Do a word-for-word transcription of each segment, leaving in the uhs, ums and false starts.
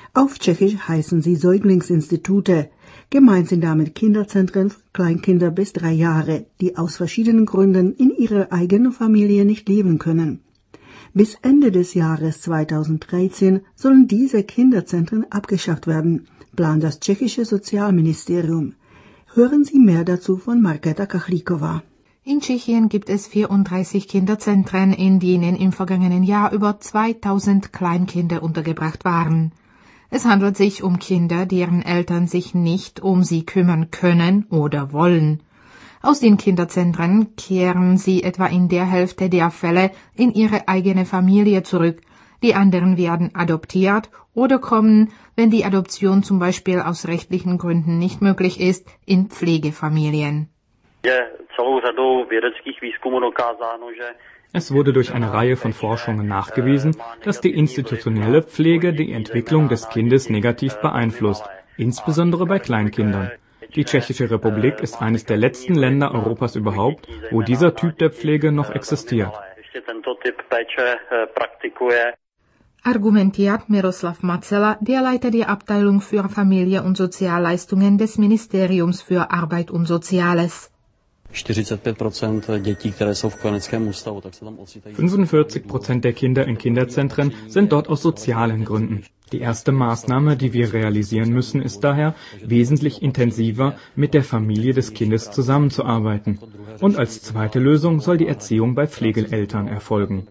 Auf Tschechisch heißen sie Säuglingsinstitute. Gemeint sind damit Kinderzentren für Kleinkinder bis drei Jahre, die aus verschiedenen Gründen in ihrer eigenen Familie nicht leben können. Bis Ende des Jahres zweitausenddreizehn sollen diese Kinderzentren abgeschafft werden, plant das tschechische Sozialministerium. Hören Sie mehr dazu von Markéta Kachlíková. In Tschechien gibt es vierunddreißig Kinderzentren, in denen im vergangenen Jahr über zweitausend Kleinkinder untergebracht waren. Es handelt sich um Kinder, deren Eltern sich nicht um sie kümmern können oder wollen. Aus den Kinderzentren kehren sie etwa in der Hälfte der Fälle in ihre eigene Familie zurück. Die anderen werden adoptiert oder kommen, wenn die Adoption zum Beispiel aus rechtlichen Gründen nicht möglich ist, in Pflegefamilien. Es wurde durch eine Reihe von Forschungen nachgewiesen, dass die institutionelle Pflege die Entwicklung des Kindes negativ beeinflusst, insbesondere bei Kleinkindern. Die Tschechische Republik ist eines der letzten Länder Europas überhaupt, wo dieser Typ der Pflege noch existiert. Argumentiert Miroslav Macela, der Leiter der Abteilung für Familie- und Sozialleistungen des Ministeriums für Arbeit und Soziales. fünfundvierzig Prozent der Kinder in Kinderzentren sind dort aus sozialen Gründen. Die erste Maßnahme, die wir realisieren müssen, ist daher, wesentlich intensiver mit der Familie des Kindes zusammenzuarbeiten. Und als zweite Lösung soll die Erziehung bei Pflegeeltern erfolgen.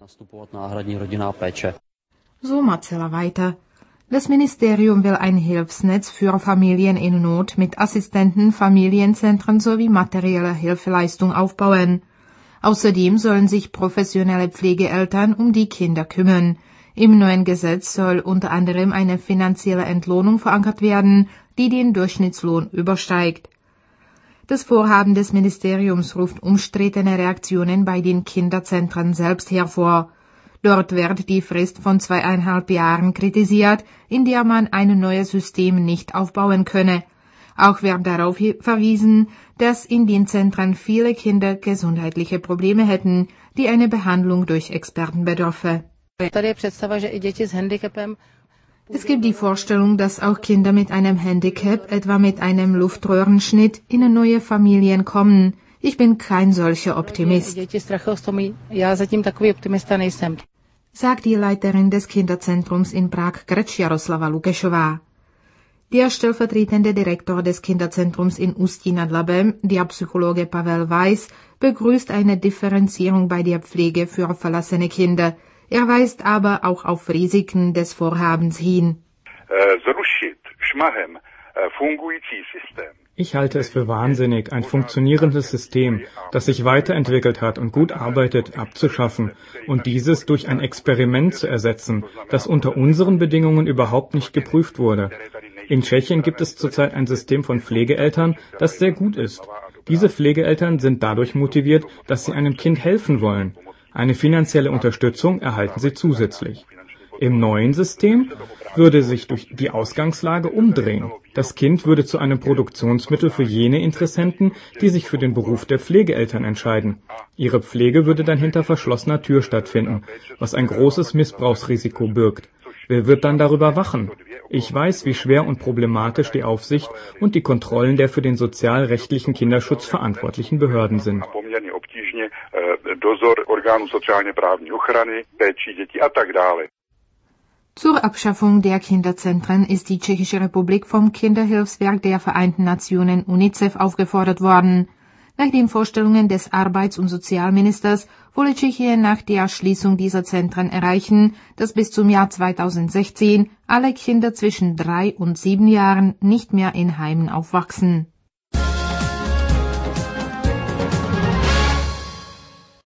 So Macela weiter. Das Ministerium will ein Hilfsnetz für Familien in Not mit Assistenten, Familienzentren sowie materieller Hilfeleistung aufbauen. Außerdem sollen sich professionelle Pflegeeltern um die Kinder kümmern. Im neuen Gesetz soll unter anderem eine finanzielle Entlohnung verankert werden, die den Durchschnittslohn übersteigt. Das Vorhaben des Ministeriums ruft umstrittene Reaktionen bei den Kinderzentren selbst hervor. Dort wird die Frist von zweieinhalb Jahren kritisiert, in der man ein neues System nicht aufbauen könne. Auch wird darauf verwiesen, dass in den Zentren viele Kinder gesundheitliche Probleme hätten, die eine Behandlung durch Experten bedürfe. Es gibt die Vorstellung, dass auch Kinder mit einem Handicap, etwa mit einem Luftröhrenschnitt, in neue Familien kommen. Ich bin kein solcher Optimist, sagt die Leiterin des Kinderzentrums in Prag, Krč Jaroslava Lukešová. Der stellvertretende Direktor des Kinderzentrums in Ústí nad Labem, der Psychologe Pavel Weiss, begrüßt eine Differenzierung bei der Pflege für verlassene Kinder. Er weist aber auch auf Risiken des Vorhabens hin. Ich halte es für wahnsinnig, ein funktionierendes System, das sich weiterentwickelt hat und gut arbeitet, abzuschaffen und dieses durch ein Experiment zu ersetzen, das unter unseren Bedingungen überhaupt nicht geprüft wurde. In Tschechien gibt es zurzeit ein System von Pflegeeltern, das sehr gut ist. Diese Pflegeeltern sind dadurch motiviert, dass sie einem Kind helfen wollen. Eine finanzielle Unterstützung erhalten sie zusätzlich. Im neuen System würde sich durch die Ausgangslage umdrehen. Das Kind würde zu einem Produktionsmittel für jene Interessenten, die sich für den Beruf der Pflegeeltern entscheiden. Ihre Pflege würde dann hinter verschlossener Tür stattfinden, was ein großes Missbrauchsrisiko birgt. Wer wird dann darüber wachen? Ich weiß, wie schwer und problematisch die Aufsicht und die Kontrollen der für den sozialrechtlichen Kinderschutz verantwortlichen Behörden sind. Zur Abschaffung der Kinderzentren ist die Tschechische Republik vom Kinderhilfswerk der Vereinten Nationen UNICEF aufgefordert worden. Nach den Vorstellungen des Arbeits- und Sozialministers wolle Tschechien nach der Schließung dieser Zentren erreichen, dass bis zum Jahr zweitausendsechzehn alle Kinder zwischen drei und sieben Jahren nicht mehr in Heimen aufwachsen.